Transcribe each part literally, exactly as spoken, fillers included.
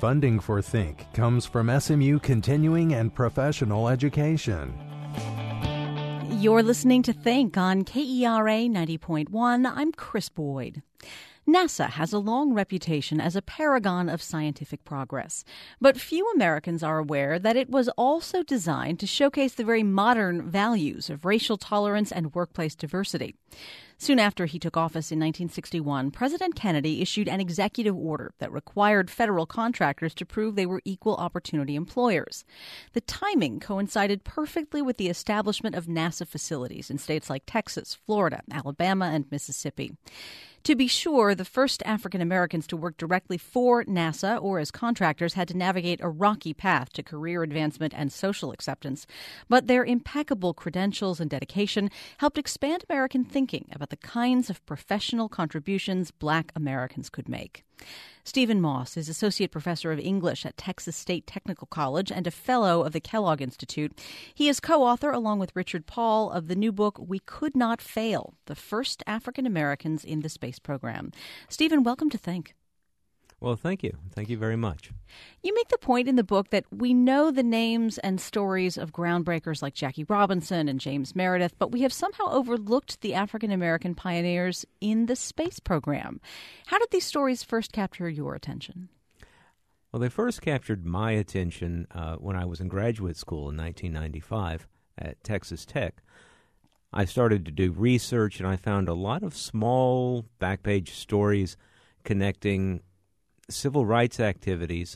Funding for Think comes from S M U Continuing and Professional Education. You're listening to Think on K E R A ninety point one. I'm Chris Boyd. NASA has a long reputation as a paragon of scientific progress, but few Americans are aware that it was also designed to showcase the very modern values of racial tolerance and workplace diversity. Soon after he took office in nineteen sixty-one, President Kennedy issued an executive order that required federal contractors to prove they were equal opportunity employers. The timing coincided perfectly with the establishment of NASA facilities in states like Texas, Florida, Alabama, and Mississippi. To be sure, the first African Americans to work directly for NASA or as contractors had to navigate a rocky path to career advancement and social acceptance, but their impeccable credentials and dedication helped expand American thinking about the kinds of professional contributions Black Americans could make. Stephen Moss is Associate Professor of English at Texas State Technical College and a Fellow of the Kellogg Institute. He is co-author, along with Richard Paul, of the new book, We Could Not Fail, The First African Americans in the Space Program. Stephen, welcome to Think. Well, thank you. Thank you very much. You make the point in the book that we know the names and stories of groundbreakers like Jackie Robinson and James Meredith, but we have somehow overlooked the African-American pioneers in the space program. How did these stories first capture your attention? Well, they first captured my attention uh, when I was in graduate school in nineteen ninety-five at Texas Tech. I started to do research, and I found a lot of small back-page stories connecting civil rights activities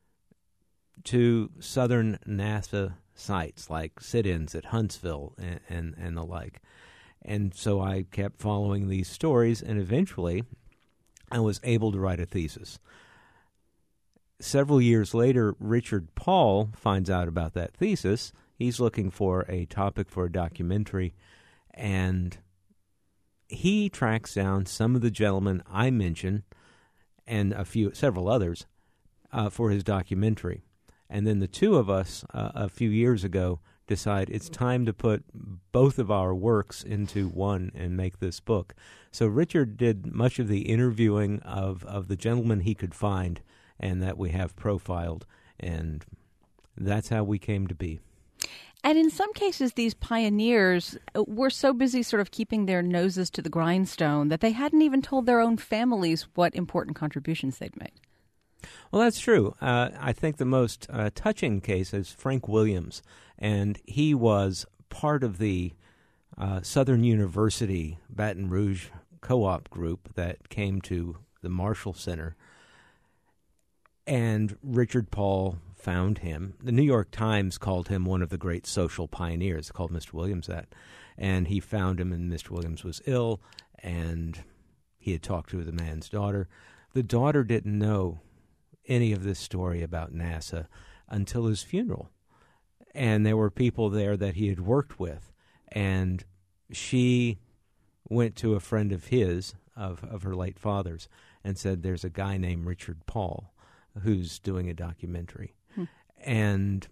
to southern NASA sites like sit-ins at Huntsville and, and, and the like. And so I kept following these stories, and eventually I was able to write a thesis. Several years later, Richard Paul finds out about that thesis. He's looking for a topic for a documentary, and he tracks down some of the gentlemen I mentioned and a few, several others, uh, for his documentary. And then the two of us, uh, a few years ago, decide it's time to put both of our works into one and make this book. So Richard did much of the interviewing of, of the gentlemen he could find and that we have profiled, and that's how we came to be. And in some cases, these pioneers were so busy sort of keeping their noses to the grindstone that they hadn't even told their own families what important contributions they'd made. Well, that's true. Uh, I think the most uh, touching case is Frank Williams, and he was part of the uh, Southern University Baton Rouge co-op group that came to the Marshall Center, and Richard Paul found him. The New York Times called him one of the great social pioneers, called Mister Williams that. And he found him, and Mister Williams was ill, and he had talked to the man's daughter. The daughter didn't know any of this story about NASA until his funeral. And there were people there that he had worked with, and she went to a friend of his, of, of her late father's, and said, there's a guy named Richard Paul who's doing a documentary. Hmm. And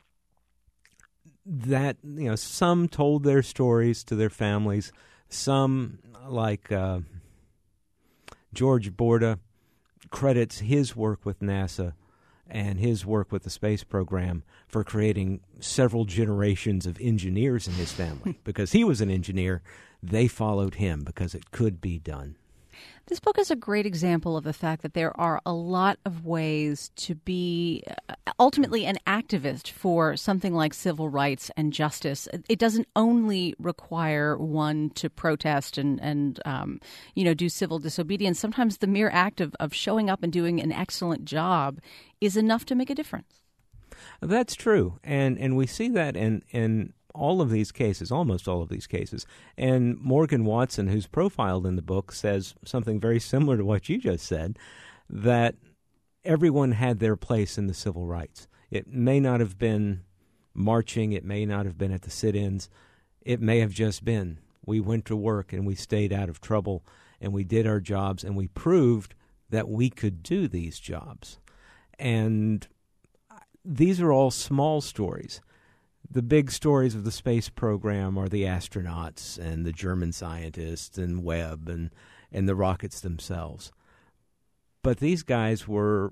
that, you know, some told their stories to their families. Some, like uh, George Borda, credits his work with NASA and his work with the space program for creating several generations of engineers in his family. Because he was an engineer, they followed him because it could be done. This book is a great example of the fact that there are a lot of ways to be ultimately an activist for something like civil rights and justice. It doesn't only require one to protest and, and um, you know, do civil disobedience. Sometimes the mere act of, of showing up and doing an excellent job is enough to make a difference. That's true. And and we see that in in all of these cases, almost all of these cases. And Morgan Watson, who's profiled in the book, says something very similar to what you just said, that everyone had their place in the civil rights. It may not have been marching. It may not have been at the sit-ins. It may have just been we went to work and we stayed out of trouble and we did our jobs and we proved that we could do these jobs. And these are all small stories. The big stories of the space program are the astronauts and the German scientists and Webb and, and the rockets themselves. But these guys were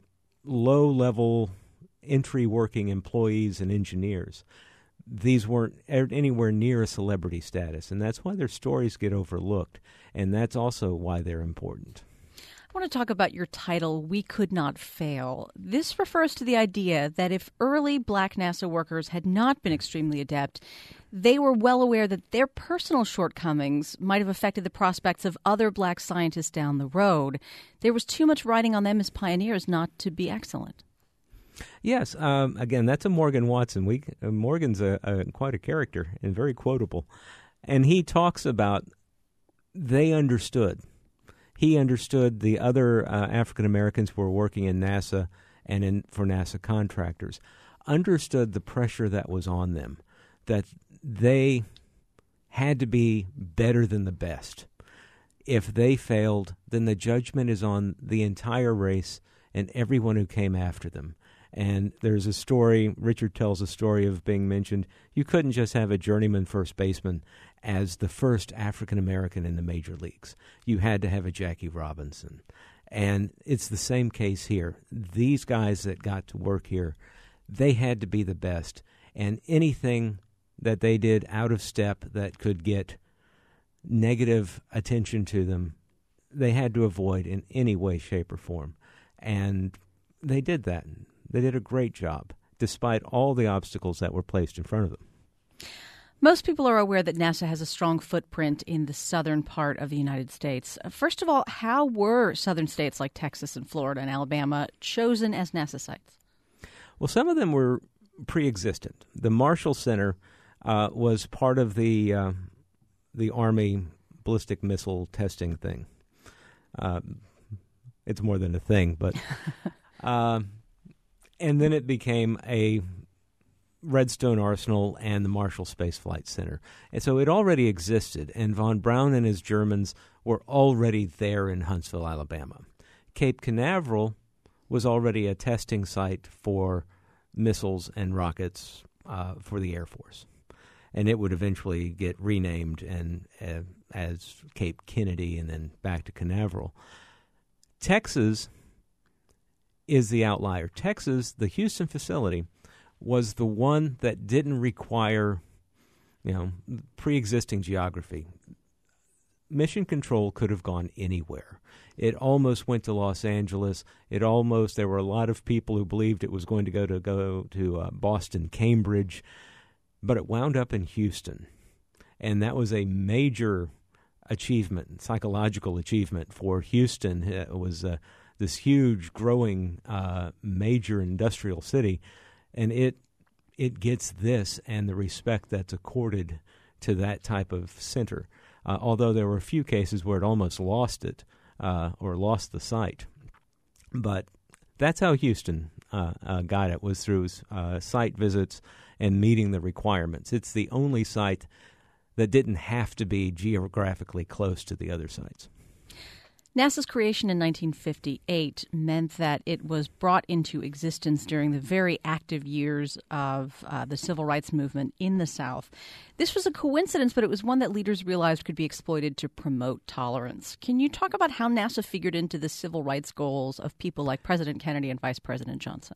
low-level entry working employees and engineers. These weren't anywhere near a celebrity status, and that's why their stories get overlooked, and that's also why they're important. I want to talk about your title, We Could Not Fail. This refers to the idea that if early black NASA workers had not been extremely adept, they were well aware that their personal shortcomings might have affected the prospects of other black scientists down the road. There was too much riding on them as pioneers not to be excellent. Yes. Um, again, that's a Morgan Watson. We, uh, Morgan's a, a, quite a character and very quotable. And he talks about they understood. He understood the other uh, African Americans who were working in NASA and in, for NASA contractors, understood the pressure that was on them, that they had to be better than the best. If they failed, then the judgment is on the entire race and everyone who came after them. And there's a story, Richard tells a story of being mentioned, you couldn't just have a journeyman first baseman as the first African-American in the major leagues. You had to have a Jackie Robinson. And it's the same case here. These guys that got to work here, they had to be the best. And anything that they did out of step that could get negative attention to them, they had to avoid in any way, shape, or form. And they did that. They did a great job, despite all the obstacles that were placed in front of them. Most people are aware that NASA has a strong footprint in the southern part of the United States. First of all, how were southern states like Texas and Florida and Alabama chosen as NASA sites? Well, some of them were pre-existent. The Marshall Center uh, was part of the uh, the Army ballistic missile testing thing. Uh, it's more than a thing, but... uh, And then it became a Redstone Arsenal and the Marshall Space Flight Center. And so it already existed, and von Braun and his Germans were already there in Huntsville, Alabama. Cape Canaveral was already a testing site for missiles and rockets uh, for the Air Force. And it would eventually get renamed and uh, as Cape Kennedy and then back to Canaveral. Texas is the outlier. Texas, the Houston facility, was the one that didn't require, you know, pre-existing geography. Mission Control could have gone anywhere. It almost went to Los Angeles. It almost, there were a lot of people who believed it was going to go to go to uh, Boston, Cambridge, but it wound up in Houston. And that was a major achievement, psychological achievement for Houston. It was a this huge, growing, uh, major industrial city, and it it gets this and the respect that's accorded to that type of center. Uh, although there were a few cases where it almost lost it uh, or lost the site, but that's how Houston uh, uh, got it, was through uh, site visits and meeting the requirements. It's the only site that didn't have to be geographically close to the other sites. NASA's creation in nineteen fifty-eight meant that it was brought into existence during the very active years of uh, the civil rights movement in the South. This was a coincidence, but it was one that leaders realized could be exploited to promote tolerance. Can you talk about how NASA figured into the civil rights goals of people like President Kennedy and Vice President Johnson?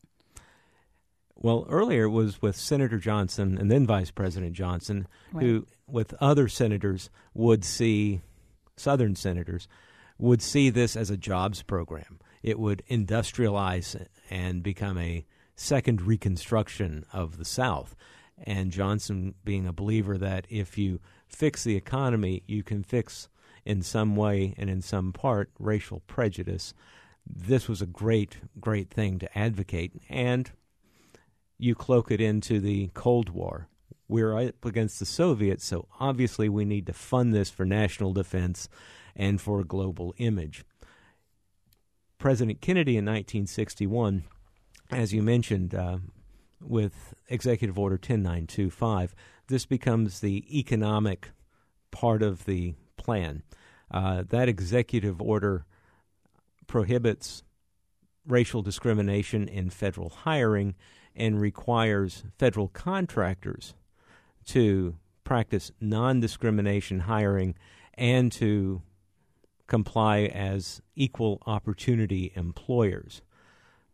Well, earlier it was with Senator Johnson and then Vice President Johnson, right, who, with other senators, would see, Southern senators, would see this as a jobs program. It would industrialize and become a second Reconstruction of the South. And Johnson being a believer that if you fix the economy, you can fix in some way and in some part racial prejudice. This was a great, great thing to advocate. And you cloak it into the Cold War. We're up against the Soviets, so obviously we need to fund this for national defense and for a global image. President Kennedy in nineteen sixty-one, as you mentioned, uh, with Executive Order ten nine two five, this becomes the economic part of the plan. Uh, that executive order prohibits racial discrimination in federal hiring and requires federal contractors to practice non-discrimination hiring and to comply as equal opportunity employers.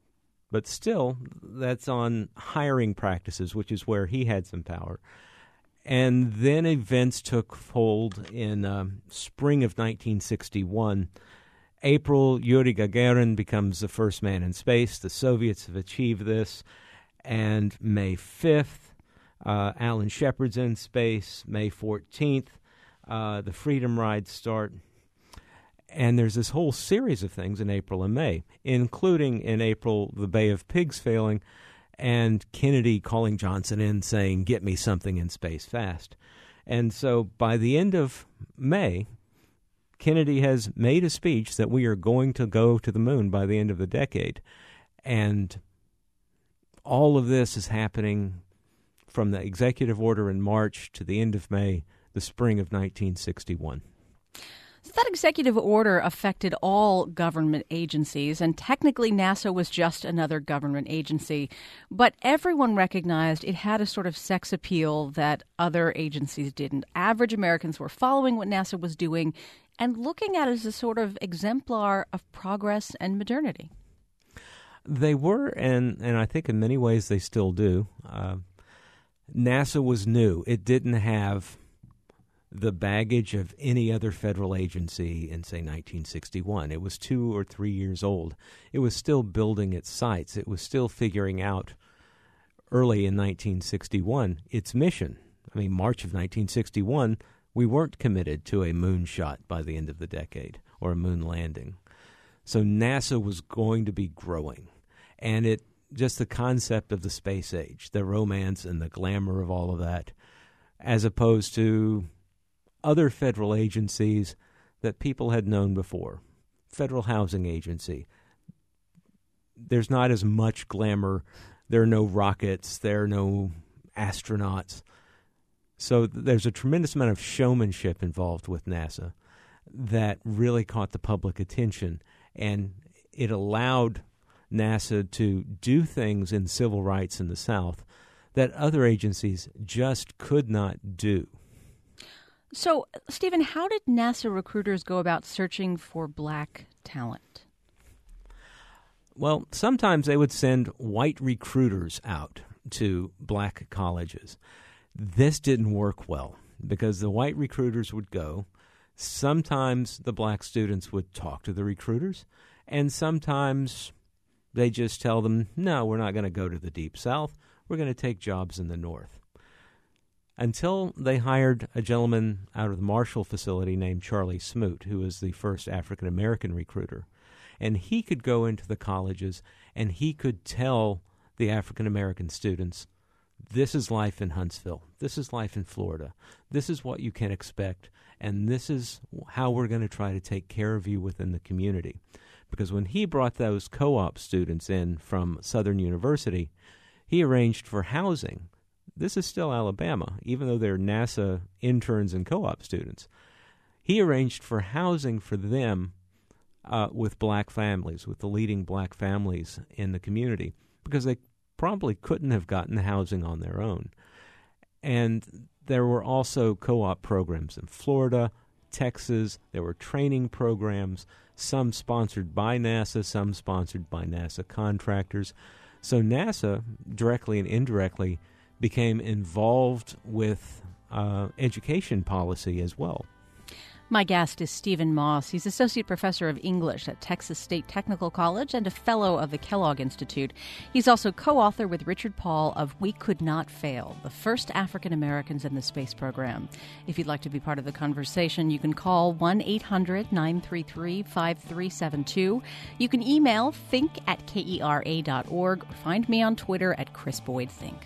But still, that's on hiring practices, which is where he had some power. And then events took hold in um, spring of nineteen sixty-one. April, Yuri Gagarin becomes the first man in space. The Soviets have achieved this. And May fifth, uh, Alan Shepard's in space. May fourteenth, uh, the Freedom Rides start. And there's this whole series of things in April and May, including in April, the Bay of Pigs failing, and Kennedy calling Johnson in saying, get me something in space fast. And so by the end of May, Kennedy has made a speech that we are going to go to the moon by the end of the decade. And all of this is happening from the executive order in March to the end of May, the spring of nineteen sixty-one. So that executive order affected all government agencies, and technically NASA was just another government agency. But everyone recognized it had a sort of sex appeal that other agencies didn't. Average Americans were following what NASA was doing and looking at it as a sort of exemplar of progress and modernity. They were, and, and I think in many ways they still do. Uh, NASA was new. It didn't have the baggage of any other federal agency in, say, nineteen sixty-one. It was two or three years old. It was still building its sites. It was still figuring out early in nineteen sixty-one its mission. I mean, March of nineteen sixty-one, we weren't committed to a moonshot by the end of the decade or a moon landing. So NASA was going to be growing. And it just the concept of the space age, the romance and the glamour of all of that, as opposed to other federal agencies that people had known before. Federal Housing Agency. There's not as much glamour. There are no rockets. There are no astronauts. So th- there's a tremendous amount of showmanship involved with NASA that really caught the public attention. And it allowed NASA to do things in civil rights in the South that other agencies just could not do. So, Stephen, how did NASA recruiters go about searching for black talent? Well, sometimes they would send white recruiters out to black colleges. This didn't work well because the white recruiters would go. Sometimes the black students would talk to the recruiters, and sometimes they just tell them, no, we're not going to go to the Deep South. We're going to take jobs in the North. Until they hired a gentleman out of the Marshall facility named Charlie Smoot, who was the first African-American recruiter. And he could go into the colleges and he could tell the African-American students, this is life in Huntsville. This is life in Florida. This is what you can expect. And this is how we're going to try to take care of you within the community. Because when he brought those co-op students in from Southern University, he arranged for housing. This is still Alabama, even though they're NASA interns and co-op students. He arranged for housing for them uh, with black families, with the leading black families in the community, because they probably couldn't have gotten housing on their own. And there were also co-op programs in Florida, Texas. There were training programs, some sponsored by NASA, some sponsored by NASA contractors. So NASA, directly and indirectly, became involved with uh, education policy as well. My guest is Stephen Moss. He's Associate Professor of English at Texas State Technical College and a Fellow of the Kellogg Institute. He's also co-author with Richard Paul of We Could Not Fail, the first African Americans in the space program. If you'd like to be part of the conversation, you can call one eight hundred nine three three five three seven two. You can email think at kera dot org or find me on Twitter at Chris Boyd Think.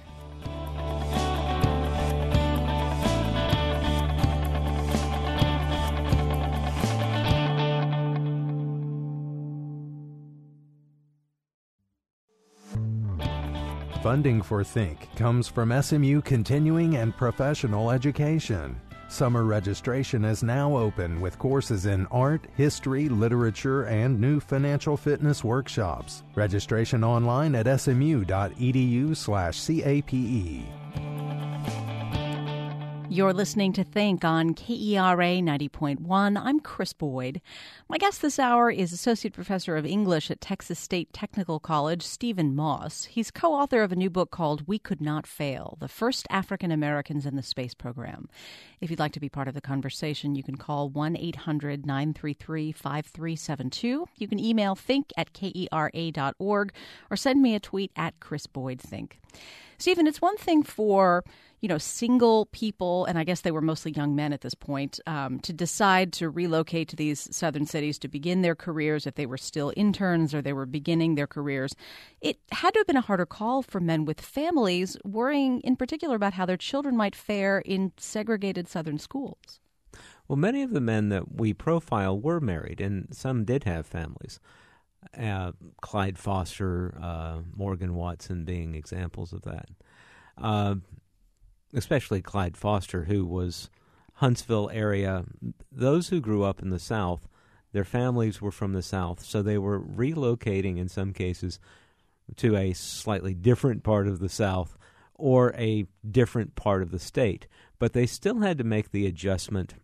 Funding for Think comes from S M U Continuing and Professional Education. Summer registration is now open with courses in art, history, literature, and new financial fitness workshops. Registration online at smu.edu slash CAPE. You're listening to Think on K E R A ninety point one. I'm Chris Boyd. My guest this hour is Associate Professor of English at Texas State Technical College, Stephen Moss. He's co-author of a new book called We Could Not Fail, The First African Americans in the Space Program. If you'd like to be part of the conversation, you can call one eight hundred nine three three five three seven two. You can email think at K E R A dot org or send me a tweet at Chris Boyd Think. Stephen, it's one thing for, you know, single people, and I guess they were mostly young men at this point, um, to decide to relocate to these southern cities to begin their careers if they were still interns or they were beginning their careers. It had to have been a harder call for men with families, worrying in particular about how their children might fare in segregated southern schools. Well, many of the men that we profile were married, and some did have families. Uh, Clyde Foster, uh, Morgan Watson being examples of that. Uh, especially Clyde Foster, who was Huntsville area. Those who grew up in the South, their families were from the South, so they were relocating in some cases to a slightly different part of the South or a different part of the state. But they still had to make the adjustment,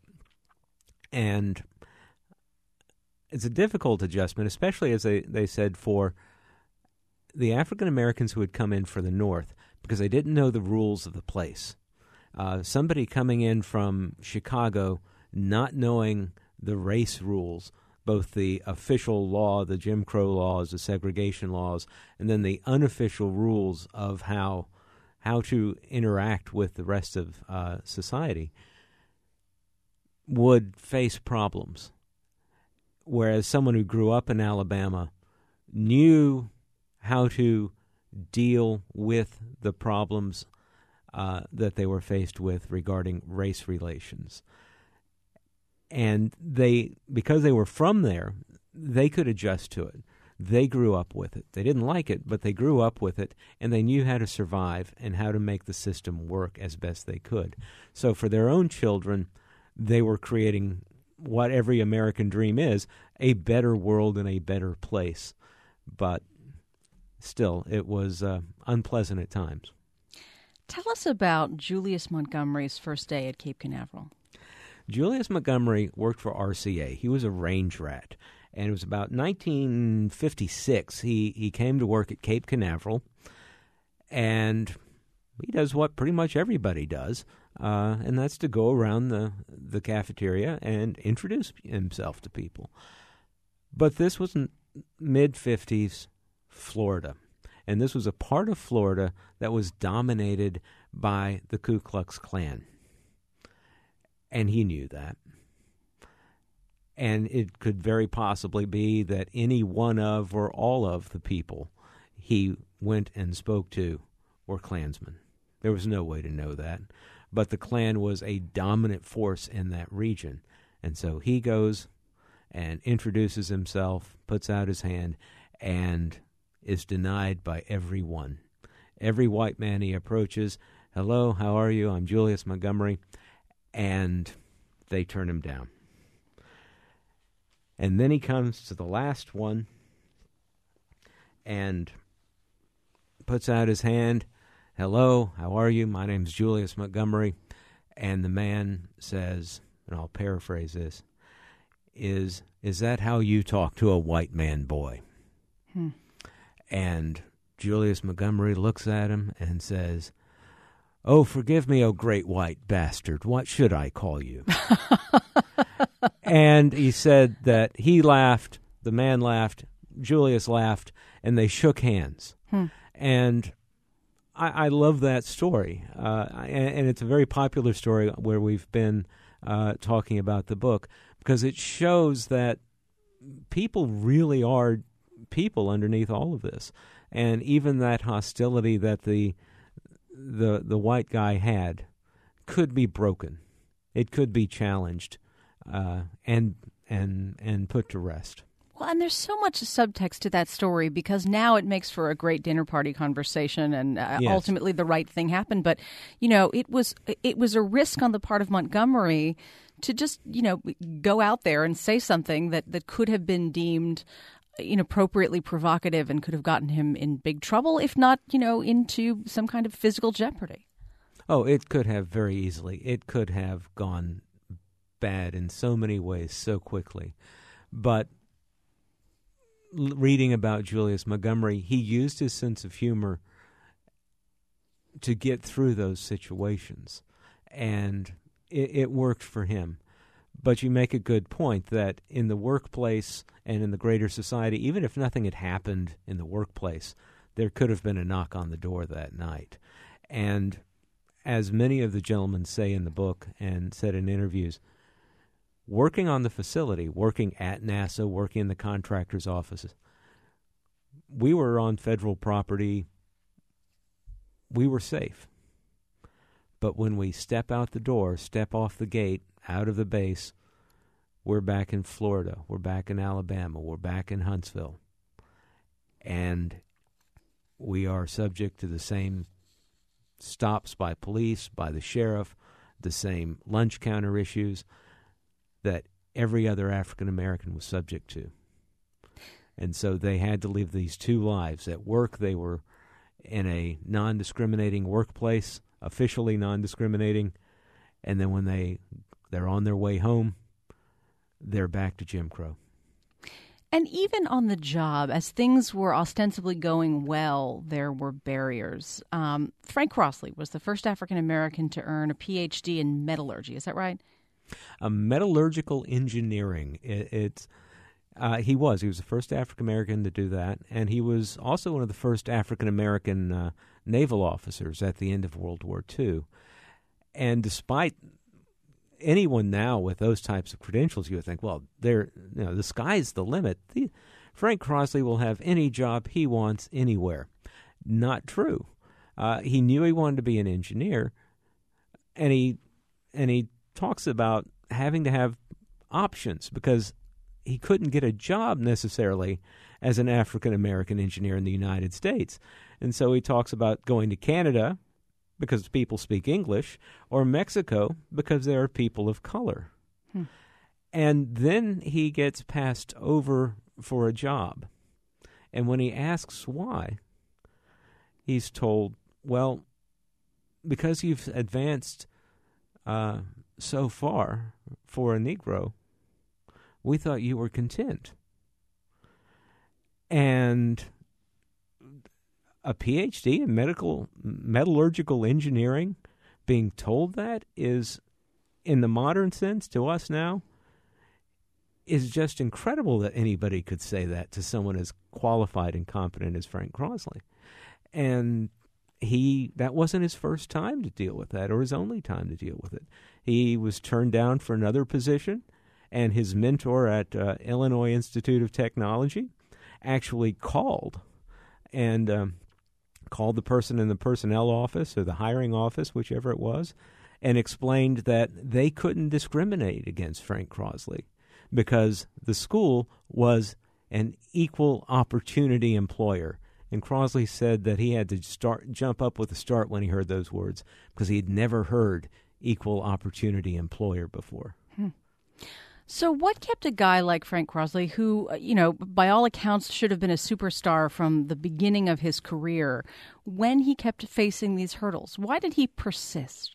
and it's a difficult adjustment, especially, as they, they said, for the African Americans who had come in for the North, because they didn't know the rules of the place. Uh, somebody coming in from Chicago, not knowing the race rules, both the official law, the Jim Crow laws, the segregation laws, and then the unofficial rules of how how to interact with the rest of uh, society, would face problems. Whereas someone who grew up in Alabama knew how to deal with the problems uh, that they were faced with regarding race relations. And they, because they were from there, they could adjust to it. They grew up with it. They didn't like it, but they grew up with it, and they knew how to survive and how to make the system work as best they could. So for their own children, they were creating what every American dream is, a better world and a better place. But still, it was uh, unpleasant at times. Tell us about Julius Montgomery's first day at Cape Canaveral. Julius Montgomery worked for R C A. He was a range rat. And it was about nineteen fifty-six. He, he came to work at Cape Canaveral, and he does what pretty much everybody does. Uh, and that's to go around the, the cafeteria and introduce himself to people. But this was mid-fifties Florida, and this was a part of Florida that was dominated by the Ku Klux Klan. And he knew that. And it could very possibly be that any one of or all of the people he went and spoke to were Klansmen. There was no way to know that. But the Klan was a dominant force in that region. And so he goes and introduces himself, puts out his hand, and is denied by everyone. Every white man he approaches, "Hello, how are you? I'm Julius Montgomery." And they turn him down. And then he comes to the last one and puts out his hand. "Hello, how are you? My name's Julius Montgomery." And the man says, and I'll paraphrase this, is, "Is that how you talk to a white man, boy?" Hmm. And Julius Montgomery looks at him and says, "Oh, forgive me, oh great white bastard. What should I call you?" And he said that he laughed, the man laughed, Julius laughed, and they shook hands. Hmm. And I, I love that story. Uh, and, and it's a very popular story where we've been uh, talking about the book, because it shows that people really are people underneath all of this. And even that hostility that the the the white guy had could be broken. It could be challenged uh, and and and put to rest. Well, and there's so much subtext to that story, because now it makes for a great dinner party conversation, and uh, yes. ultimately the right thing happened. But, you know, it was it was a risk on the part of Montgomery to just, you know, go out there and say something that, that could have been deemed inappropriately provocative and could have gotten him in big trouble, if not, you know, into some kind of physical jeopardy. Oh, it could have very easily. It could have gone bad in so many ways so quickly. But l- reading about Julius Montgomery, he used his sense of humor to get through those situations, and it, it worked for him. But you make a good point that in the workplace and in the greater society, even if nothing had happened in the workplace, there could have been a knock on the door that night. And as many of the gentlemen say in the book and said in interviews, working on the facility, working at NASA, working in the contractor's offices, we were on federal property. We were safe. But when we step out the door, step off the gate, out of the base, we're back in Florida, we're back in Alabama, we're back in Huntsville. And we are subject to the same stops by police, by the sheriff, the same lunch counter issues that every other African American was subject to. And so they had to live these two lives. At work, they were in a non-discriminating workplace, officially non-discriminating, and then when they, they're on their way home, they're back to Jim Crow. And even on the job, as things were ostensibly going well, there were barriers. Um, Frank Crossley was the first African-American to earn a P H D in metallurgy. Is that right? Uh, metallurgical engineering. It, it's uh, he was. He was the first African-American to do that, and he was also one of the first African-American uh, naval officers at the end of World War Two. And despite anyone now with those types of credentials, you would think, well, they're, you know, the sky's the limit. The, Frank Crossley will have any job he wants anywhere. Not true. Uh, he knew he wanted to be an engineer, and he and he talks about having to have options because he couldn't get a job necessarily as an African-American engineer in the United States. And so he talks about going to Canada because people speak English, or Mexico because there are people of color. Hmm. And then he gets passed over for a job. And when he asks why, he's told, well, because you've advanced uh, so far for a Negro, we thought you were content. And a P H D in medical metallurgical engineering, being told that is, in the modern sense to us now, is just incredible that anybody could say that to someone as qualified and competent as Frank Crossley. And he that wasn't his first time to deal with that or his only time to deal with it. He was turned down for another position, and his mentor at uh, Illinois Institute of Technology actually called and um, called the person in the personnel office or the hiring office, whichever it was, and explained that they couldn't discriminate against Frank Crossley because the school was an equal opportunity employer. And Crossley said that he had to start jump up with a start when he heard those words because he had never heard equal opportunity employer before. Hmm. So what kept a guy like Frank Crossley, who, you know, by all accounts should have been a superstar from the beginning of his career, when he kept facing these hurdles? Why did he persist?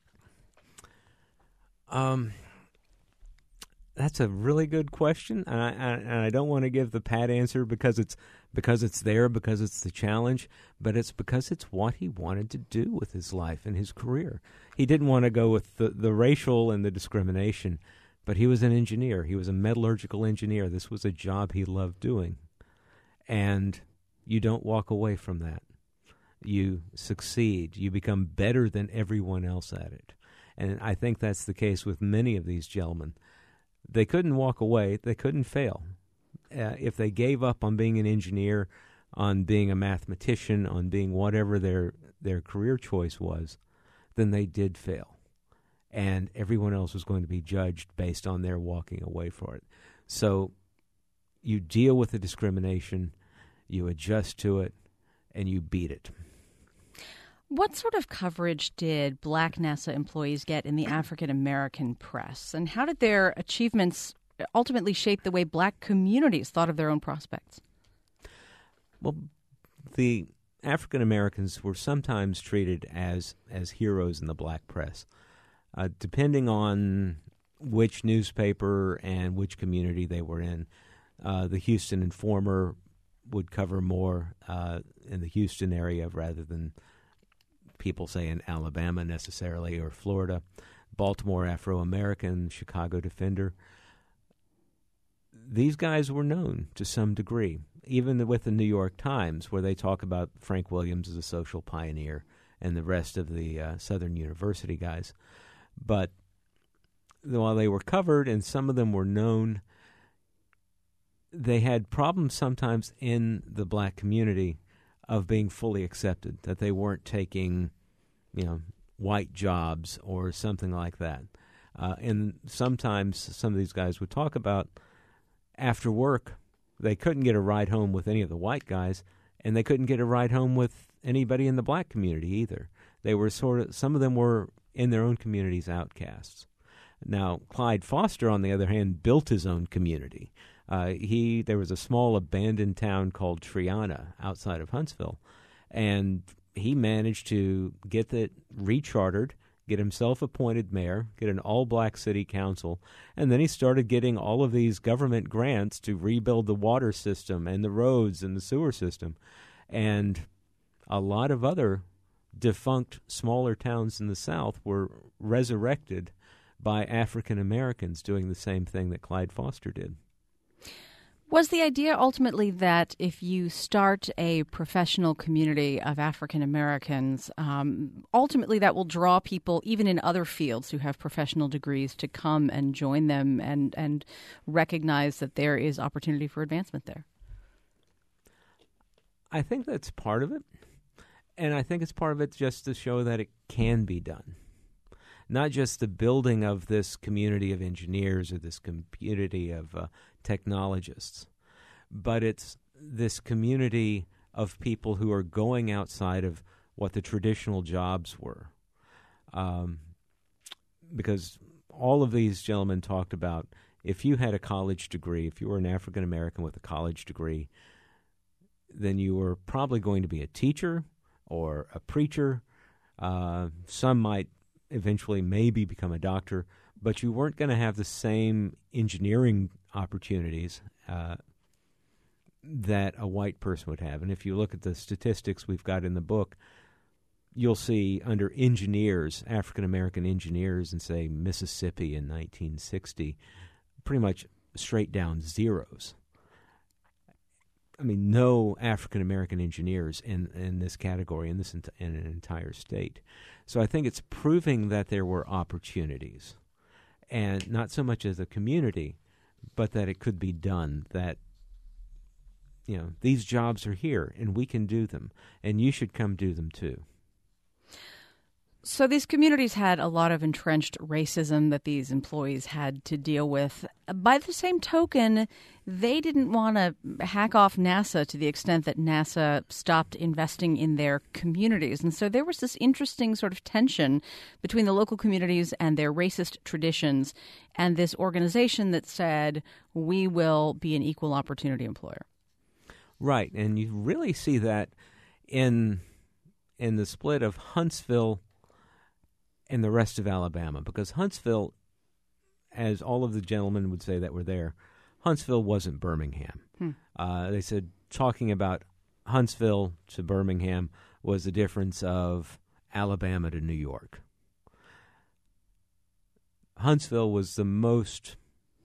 Um, that's a really good question, and I, I, and I don't want to give the pat answer because it's because it's there, because it's the challenge, but it's because it's what he wanted to do with his life and his career. He didn't want to go with the, the racial and the discrimination. But he was an engineer. He was a metallurgical engineer. This was a job he loved doing. And you don't walk away from that. You succeed. You become better than everyone else at it. And I think that's the case with many of these gentlemen. They couldn't walk away. They couldn't fail. Uh, if they gave up on being an engineer, on being a mathematician, on being whatever their their career choice was, then they did fail. And everyone else was going to be judged based on their walking away for it. So you deal with the discrimination, you adjust to it, and you beat it. What sort of coverage did black NASA employees get in the African-American press? And how did their achievements ultimately shape the way black communities thought of their own prospects? Well, the African Americans were sometimes treated as, as heroes in the black press. Uh, depending on which newspaper and which community they were in, uh, the Houston Informer would cover more uh, in the Houston area rather than people say in Alabama necessarily or Florida. Baltimore Afro-American, Chicago Defender. These guys were known to some degree, even with the New York Times, where they talk about Frank Williams as a social pioneer and the rest of the uh, Southern University guys. But while they were covered and some of them were known, they had problems sometimes in the black community of being fully accepted, that they weren't taking, you know, white jobs or something like that. Uh, and sometimes some of these guys would talk about after work, they couldn't get a ride home with any of the white guys, and they couldn't get a ride home with anybody in the black community either. They were sort of, some of them were in their own communities outcasts. Now, Clyde Foster, on the other hand, built his own community. Uh, he there was a small abandoned town called Triana outside of Huntsville, and he managed to get it rechartered, get himself appointed mayor, get an all-black city council, and then he started getting all of these government grants to rebuild the water system and the roads and the sewer system. And a lot of other defunct smaller towns in the South were resurrected by African Americans doing the same thing that Clyde Foster did. Was the idea ultimately that if you start a professional community of African Americans, um, ultimately that will draw people even in other fields who have professional degrees to come and join them and, and recognize that there is opportunity for advancement there? I think that's part of it. And I think it's part of it just to show that it can be done. Not just the building of this community of engineers or this community of uh, technologists, but it's this community of people who are going outside of what the traditional jobs were. Um, because all of these gentlemen talked about if you had a college degree, if you were an African American with a college degree, then you were probably going to be a teacher or a preacher. Uh, some might eventually maybe become a doctor, but you weren't going to have the same engineering opportunities uh, that a white person would have. And if you look at the statistics we've got in the book, you'll see under engineers, African-American engineers in, say, Mississippi in nineteen sixty, pretty much straight down zeros. I mean, no African-American engineers in, in this category, in this ent- in an entire state. So I think it's proving that there were opportunities, and not so much as a community, but that it could be done, that, you know, these jobs are here, and we can do them, and you should come do them too. So these communities had a lot of entrenched racism that these employees had to deal with. By the same token, they didn't want to hack off NASA to the extent that NASA stopped investing in their communities. And so there was this interesting sort of tension between the local communities and their racist traditions and this organization that said, we will be an equal opportunity employer. Right, and you really see that in in the split of Huntsville and the rest of Alabama, because Huntsville, as all of the gentlemen would say that were there, Huntsville wasn't Birmingham. Hmm. Uh, they said talking about Huntsville to Birmingham was the difference of Alabama to New York. Huntsville was the most,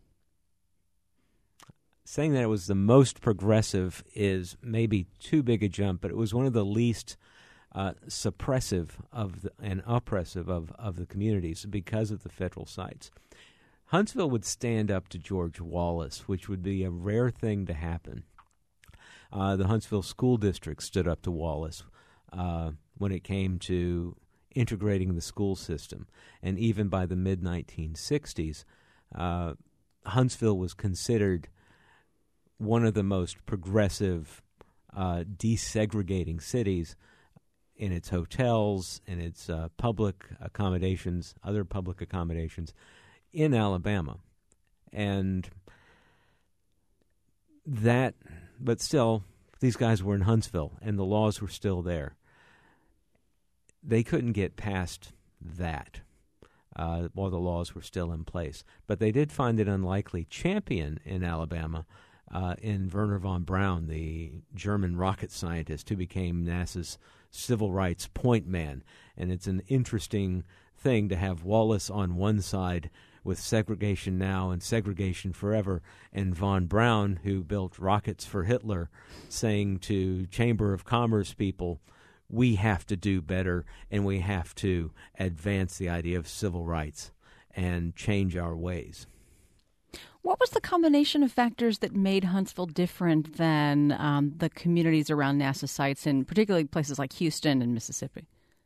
saying that it was the most progressive is maybe too big a jump, but it was one of the least Uh, suppressive of the, and oppressive of, of the communities because of the federal sites. Huntsville would stand up to George Wallace, which would be a rare thing to happen. Uh, the Huntsville School District stood up to Wallace uh, when it came to integrating the school system. And even by the mid nineteen sixties, uh, Huntsville was considered one of the most progressive, uh, desegregating cities in its hotels, in its uh, public accommodations, other public accommodations in Alabama. And that, but still, these guys were in Huntsville, and the laws were still there. They couldn't get past that uh, while the laws were still in place. But they did find an unlikely champion in Alabama uh, in Wernher von Braun, the German rocket scientist who became NASA's civil rights point man. And it's an interesting thing to have Wallace on one side with segregation now and segregation forever, and von Braun, who built rockets for Hitler, saying to Chamber of Commerce people, we have to do better, and we have to advance the idea of civil rights and change our ways. What was the combination of factors that made Huntsville different than um, the communities around NASA sites, in particularly places like Houston and Mississippi?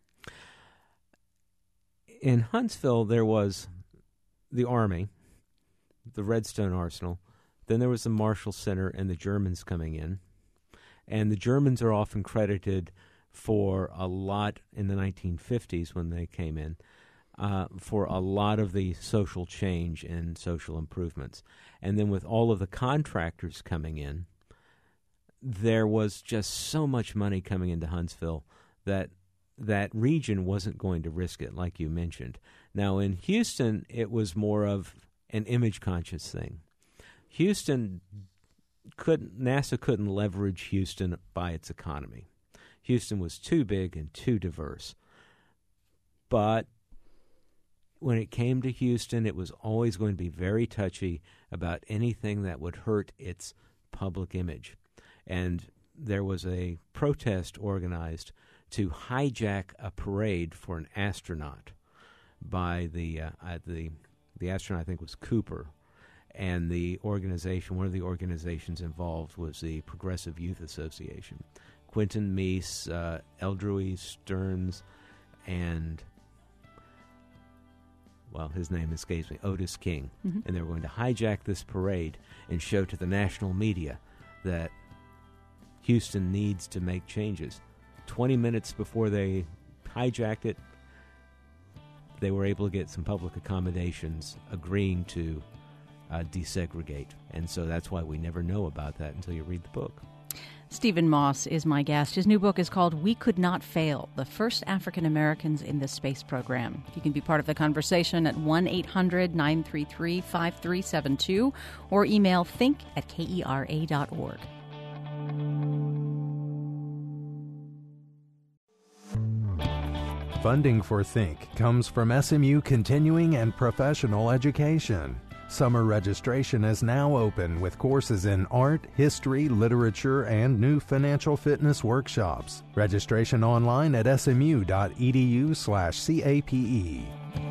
In Huntsville, there was the Army, the Redstone Arsenal. Then there was the Marshall Center and the Germans coming in. And the Germans are often credited for a lot in the nineteen fifties when they came in, uh, for a lot of the social change and social improvements. And then with all of the contractors coming in, there was just so much money coming into Huntsville that that region wasn't going to risk it, like you mentioned. Now, in Houston, it was more of an image-conscious thing. Houston couldn't, NASA couldn't leverage Houston by its economy. Houston was too big and too diverse. But when it came to Houston, it was always going to be very touchy about anything that would hurt its public image. And there was a protest organized to hijack a parade for an astronaut by the uh, uh, the the astronaut, I think, was Cooper, and the organization, one of the organizations involved was the Progressive Youth Association. Quentin Meese, uh, Eldrewy Stearns, and, well, his name escapes me, Otis King. Mm-hmm. And they were going to hijack this parade and show to the national media that Houston needs to make changes. Twenty minutes before they hijacked it, they were able to get some public accommodations agreeing to uh, desegregate. And so that's why we never know about that until you read the book. Stephen Moss is my guest. His new book is called We Could Not Fail, The First African Americans in the Space Program. You can be part of the conversation at one eight hundred nine three three five three seven two or email think at kera dot org. Funding for Think comes from S M U Continuing and Professional Education. Summer registration is now open with courses in art, history, literature, and new financial fitness workshops. Registration online at smu.edu slash CAPE.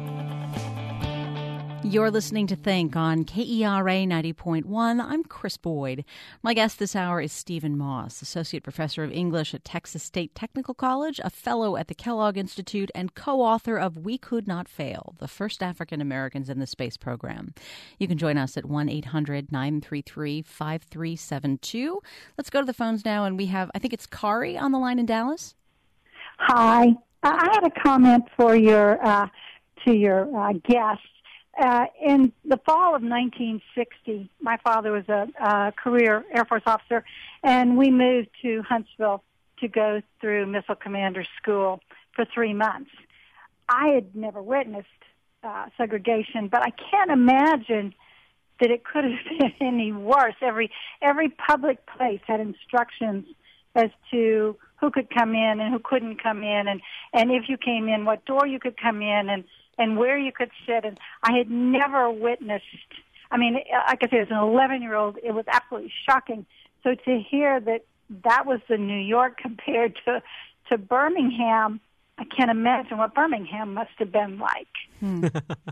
You're listening to Think on K E R A ninety point one. I'm Chris Boyd. My guest this hour is Stephen Moss, Associate Professor of English at Texas State Technical College, a Fellow at the Kellogg Institute, and co-author of We Could Not Fail, The First African Americans in the Space Program. You can join us at one eight hundred nine three three five three seven two. Let's go to the phones now, and we have, I think it's Kari on the line in Dallas. Hi. I had a comment for your uh, to your uh, guest. Uh, in the fall of nineteen sixty, my father was a, a career Air Force officer, and we moved to Huntsville to go through Missile Commander School for three months. I had never witnessed uh, segregation, but I can't imagine that it could have been any worse. Every every public place had instructions as to who could come in and who couldn't come in, and, and if you came in, what door you could come in, and and where you could sit. And I had never witnessed, I mean, like I said, as an eleven-year-old, it was absolutely shocking. So to hear that that was the New York compared to, to Birmingham, I can't imagine what Birmingham must have been like. Hmm.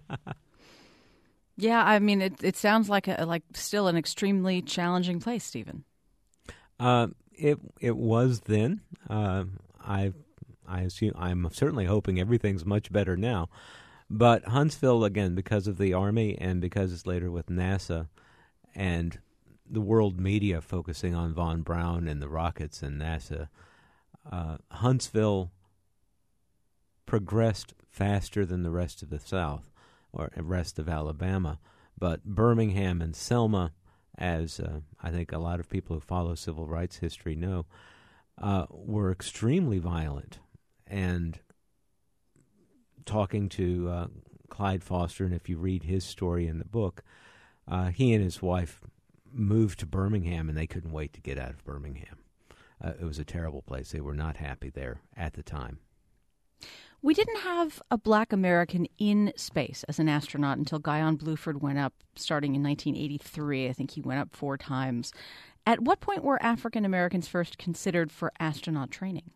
Yeah, I mean, it it sounds like a, like still an extremely challenging place, Stephen. Uh, it it was then. Uh, I I assume I'm certainly hoping everything's much better now. But Huntsville, again, because of the Army and because it's later with NASA and the world media focusing on von Braun and the rockets and NASA, uh, Huntsville progressed faster than the rest of the South or the rest of Alabama. But Birmingham and Selma as uh, I think a lot of people who follow civil rights history know, uh, were extremely violent. And talking to uh, Clyde Foster, and if you read his story in the book, uh, he and his wife moved to Birmingham, and they couldn't wait to get out of Birmingham. Uh, it was a terrible place. They were not happy there at the time. We didn't have a black American in space as an astronaut until Guyon Bluford went up starting in nineteen eighty-three. I think he went up four times. At what point were African Americans first considered for astronaut training?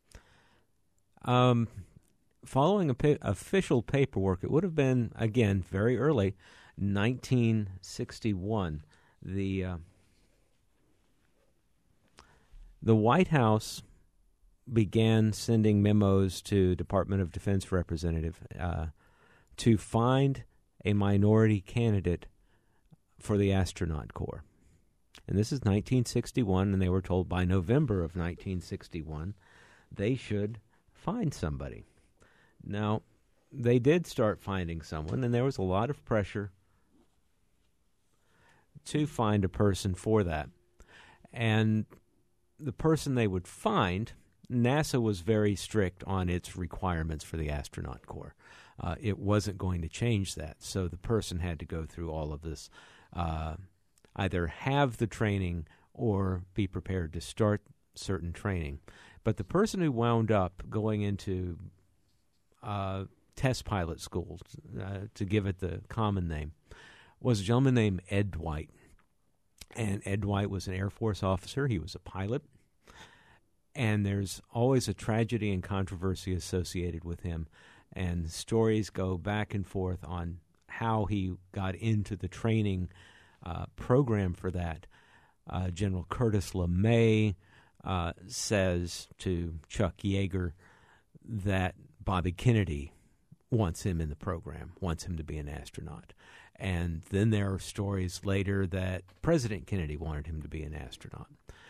Um, following a pa- official paperwork, it would have been, again, very early, nineteen sixty-one. The, uh, the White House began sending memos to Department of Defense representative uh, to find a minority candidate for the astronaut corps. And this is nineteen sixty-one, and they were told by November of nineteen sixty-one they should find somebody. Now, they did start finding someone, and there was a lot of pressure to find a person for that. And the person they would find, NASA was very strict on its requirements for the astronaut corps. Uh, it wasn't going to change that. So the person had to go through all of this, uh, either have the training or be prepared to start certain training. But the person who wound up going into uh, test pilot school, uh, to give it the common name, was a gentleman named Ed Dwight. And Ed Dwight was an Air Force officer. He was a pilot. And there's always a tragedy and controversy associated with him. And stories go back and forth on how he got into the training uh, program for that. Uh, General Curtis LeMay uh, says to Chuck Yeager that Bobby Kennedy wants him in the program, wants him to be an astronaut. And then there are stories later that President Kennedy wanted him to be an astronaut.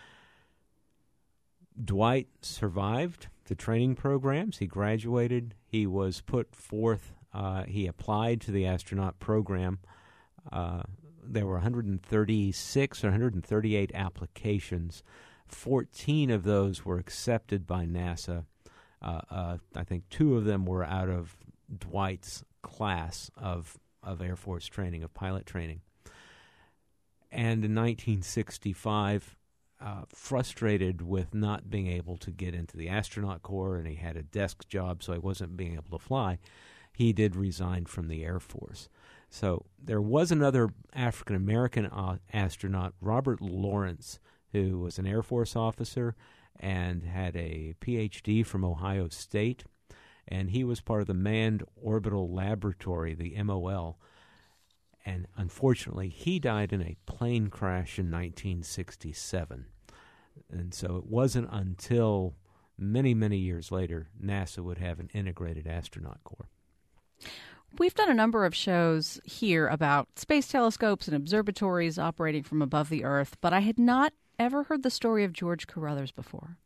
Dwight survived the training programs. He graduated. He was put forth. Uh, he applied to the astronaut program. Uh, there were one hundred thirty-six or one hundred thirty-eight applications. fourteen of those were accepted by NASA. Uh, uh, I think two of them were out of Dwight's class of, of Air Force training, of pilot training. And in nineteen sixty-five, Uh, frustrated with not being able to get into the astronaut corps, and he had a desk job, so he wasn't being able to fly, he did resign from the Air Force. So there was another African-American uh, astronaut, Robert Lawrence, who was an Air Force officer and had a P H D from Ohio State, and he was part of the Manned Orbital Laboratory, the M O L. And unfortunately, he died in a plane crash in nineteen sixty-seven. And so it wasn't until many, many years later NASA would have an integrated astronaut corps. We've done a number of shows here about space telescopes and observatories operating from above the Earth, but I had not ever heard the story of George Carruthers before.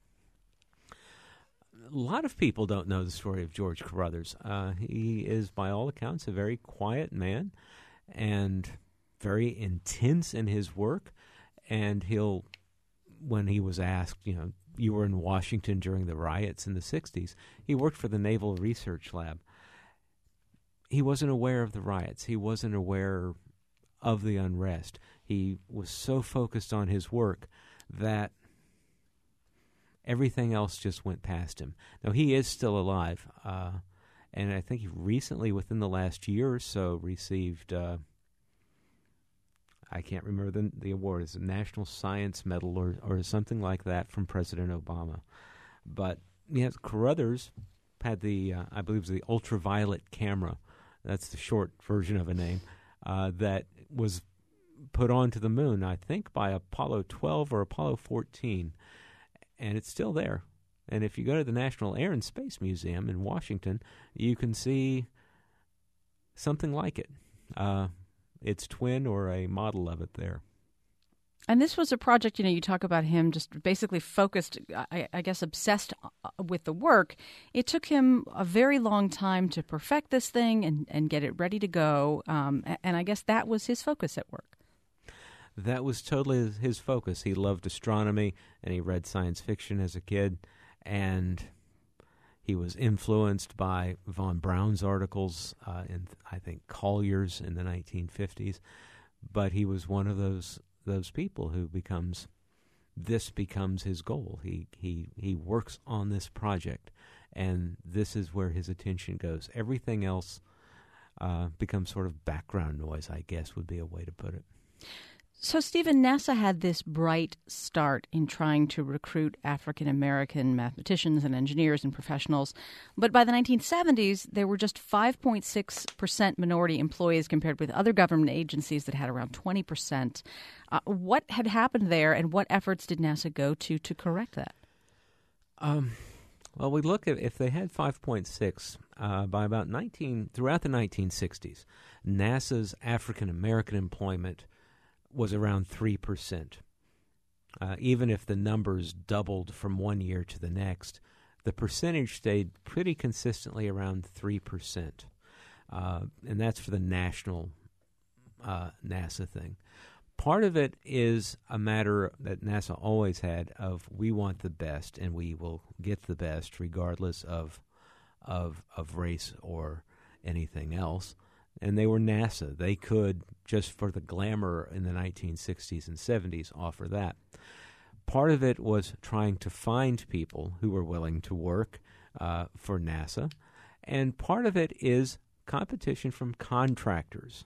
A lot of people don't know the story of George Carruthers. Uh, he is, by all accounts, a very quiet man and very intense in his work. And he'll, when he was asked, you know, you were in Washington during the riots in the sixties, he worked for the Naval Research Lab. He wasn't aware of the riots. He wasn't aware of the unrest. He was so focused on his work that everything else just went past him. Now, he is still alive, uh, and I think he recently, within the last year or so, received, uh, I can't remember the, the award, it's a National Science Medal or, or something like that from President Obama. But, yes, Carruthers had the, uh, I believe it was the ultraviolet camera, that's the short version of a name, uh, that was put onto the moon, I think, by Apollo twelve or Apollo fourteen. And it's still there. And if you go to the National Air and Space Museum in Washington, you can see something like it. Uh, its twin or a model of it there. And this was a project, you know, you talk about him just basically focused, I, I guess, obsessed with the work. It took him a very long time to perfect this thing and, and get it ready to go. Um, and I guess that was his focus at work. that was totally his focus. He loved astronomy, and he read science fiction as a kid, and he was influenced by von Braun's articles uh, in, I think, Collier's in the nineteen fifties. But he was one of those those people who becomes, this becomes his goal. He he he works on this project, and this is where his attention goes. Everything else uh, becomes sort of background noise, I guess would be a way to put it. So, Stephen, NASA had this bright start in trying to recruit African-American mathematicians and engineers and professionals. But by the nineteen seventies, there were just five point six percent minority employees compared with other government agencies that had around twenty percent. Uh, what had happened there, and what efforts did NASA go to to correct that? Um, well, we look at, if they had five point six, uh, by about nineteen, throughout the nineteen sixties, NASA's African-American employment was around three percent. Uh, even if the numbers doubled from one year to the next, the percentage stayed pretty consistently around three percent. Uh, and that's for the national uh, NASA thing. Part of it is a matter that NASA always had of, we want the best, and we will get the best regardless of of of race or anything else. And they were NASA. They could, just for the glamour in the nineteen sixties and seventies, offer that. Part of it was trying to find people who were willing to work uh, for NASA. And part of it is competition from contractors.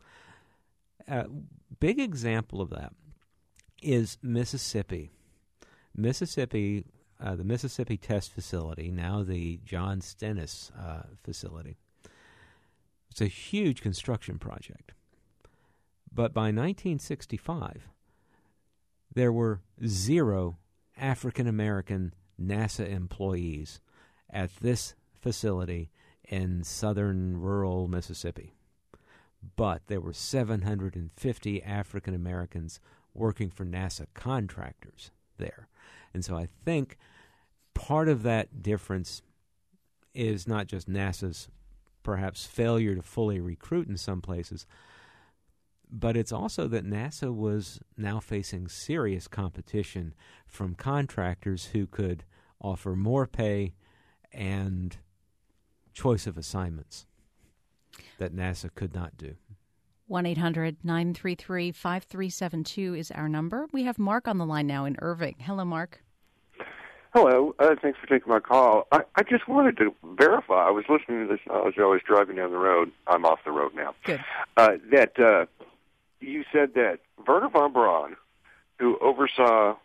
A uh, big example of that is Mississippi. Mississippi, uh, the Mississippi Test Facility, now the John Stennis uh, facility. It's a huge construction project. But by nineteen sixty-five, there were zero African-American NASA employees at this facility in southern rural Mississippi. But there were seven hundred fifty African-Americans working for NASA contractors there. And so I think part of that difference is not just NASA's perhaps failure to fully recruit in some places, but it's also that NASA was now facing serious competition from contractors who could offer more pay and choice of assignments that NASA could not do. one eight hundred nine three three five three seven two is our number. We have Mark on the line now in Irving. Hello, Mark. Hello. Uh, thanks for taking my call. I, I just wanted to verify. I was listening to this as I was driving down the road. I'm off the road now. Good. Uh, that uh, you said that Wernher von Braun, who oversaw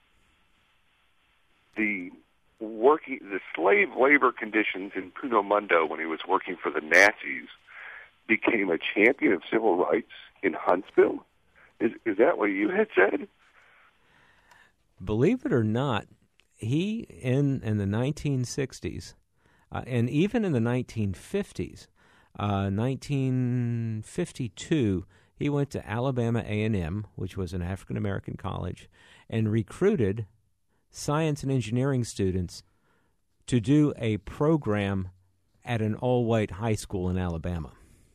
the working the slave labor conditions in Puno Mundo when he was working for the Nazis, became a champion of civil rights in Huntsville? Is is that what you had said? Believe it or not, he, in, in the nineteen sixties, uh, and even in the nineteen fifties, uh, nineteen fifty-two, he went to Alabama A and M, which was an African-American college, and recruited science and engineering students to do a program at an all-white high school in Alabama.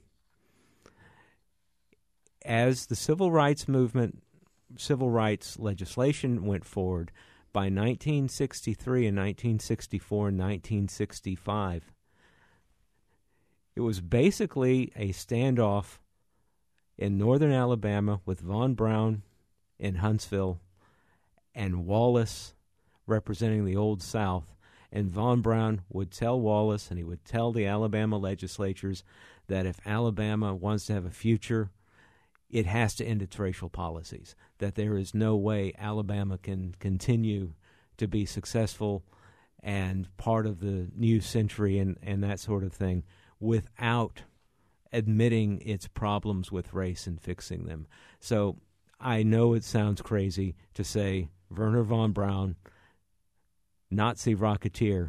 As the civil rights movement, civil rights legislation went forward, by nineteen sixty-three and nineteen sixty-four and nineteen sixty-five, it was basically a standoff in northern Alabama with von Braun in Huntsville and Wallace representing the Old South. And von Braun would tell Wallace, and he would tell the Alabama legislatures, that if Alabama wants to have a future, it has to end its racial policies, that there is no way Alabama can continue to be successful and part of the new century and, and that sort of thing without admitting its problems with race and fixing them. So I know it sounds crazy to say Wernher von Braun, Nazi rocketeer,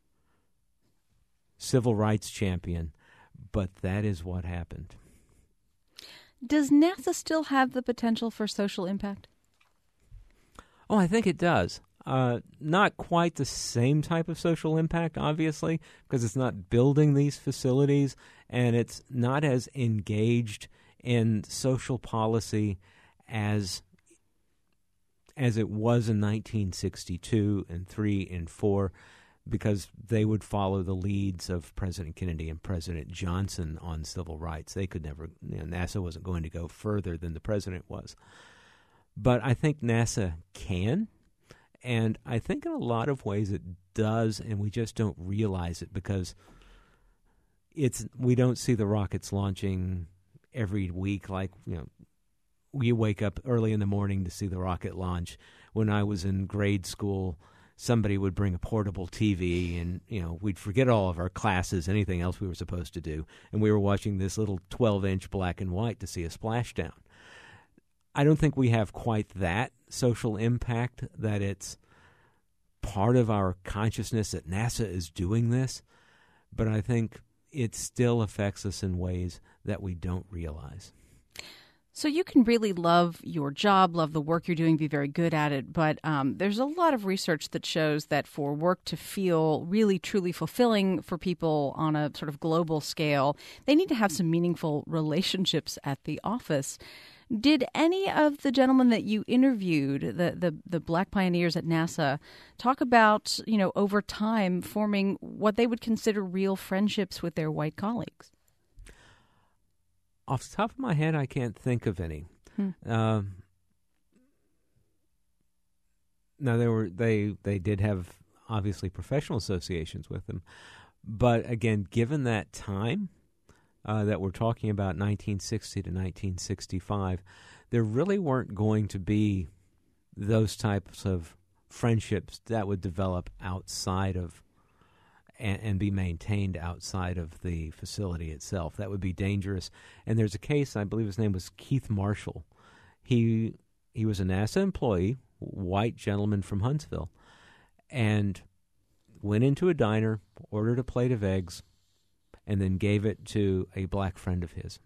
civil rights champion, but that is what happened. Does NASA still have the potential for social impact? Oh, I think it does. Uh, not quite the same type of social impact, obviously, because it's not building these facilities, and it's not as engaged in social policy as as it was in nineteen sixty-two and three and four, because they would follow the leads of President Kennedy and President Johnson on civil rights. They could never, you know, NASA wasn't going to go further than the president was. But I think NASA can, and I think in a lot of ways it does, and we just don't realize it because it's we don't see the rockets launching every week like, you know, we wake up early in the morning to see the rocket launch. When I was in grade school, somebody would bring a portable T V, and you know we'd forget all of our classes, anything else we were supposed to do, and we were watching this little twelve-inch black and white to see a splashdown. I don't think we have quite that social impact, that it's part of our consciousness that NASA is doing this, but I think it still affects us in ways that we don't realize. So you can really love your job, love the work you're doing, be very good at it, but um, there's a lot of research that shows that for work to feel really, truly fulfilling for people on a sort of global scale, they need to have some meaningful relationships at the office. Did any of the gentlemen that you interviewed, the, the, the Black pioneers at NASA, talk about, you know, over time forming what they would consider real friendships with their white colleagues? Off the top of my head, I can't think of any. Hmm. Uh, now, they were they they did have obviously professional associations with them, but again, given that time uh, that we're talking about, nineteen sixty to nineteen sixty-five, there really weren't going to be those types of friendships that would develop outside of And, and be maintained outside of the facility itself. That would be dangerous. And there's a case, I believe his name was Keith Marshall. He he was a NASA employee, white gentleman from Huntsville, and went into a diner, ordered a plate of eggs, and then gave it to a black friend of his.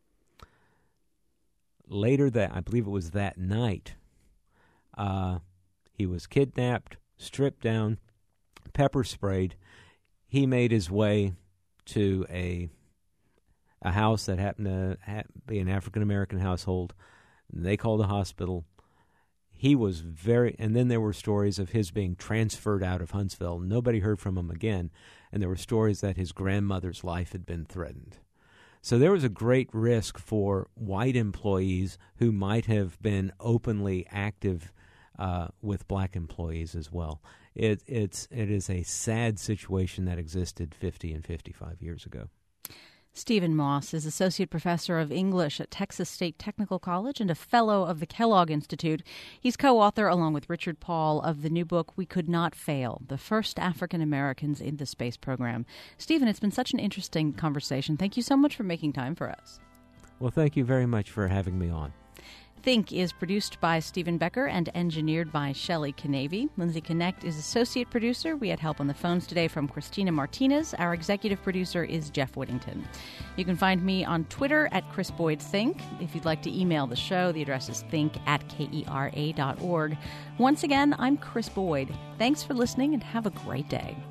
Later that, I believe it was that night, uh, he was kidnapped, stripped down, pepper sprayed. He made his way to a a house that happened to ha- be an African-American household. They called a hospital. He was very, and then there were stories of his being transferred out of Huntsville. Nobody heard from him again, and there were stories that his grandmother's life had been threatened. So there was a great risk for white employees who might have been openly active uh, with black employees as well. It, it's it is a sad situation that existed fifty and fifty-five years ago. Stephen Moss is Associate Professor of English at Texas State Technical College and a Fellow of the Kellogg Institute. He's co-author, along with Richard Paul, of the new book, We Could Not Fail, The First African Americans in the Space Program. Stephen, it's been such an interesting conversation. Thank you so much for making time for us. Well, thank you very much for having me on. Think is produced by Stephen Becker and engineered by Shelley Canavy. Lindsay Connect is associate producer. We had help on the phones today from Christina Martinez. Our executive producer is Jeff Whittington. You can find me on Twitter at Chris Boyd Think. If you'd like to email the show, the address is think at kera dot org. Once again, I'm Chris Boyd. Thanks for listening and have a great day.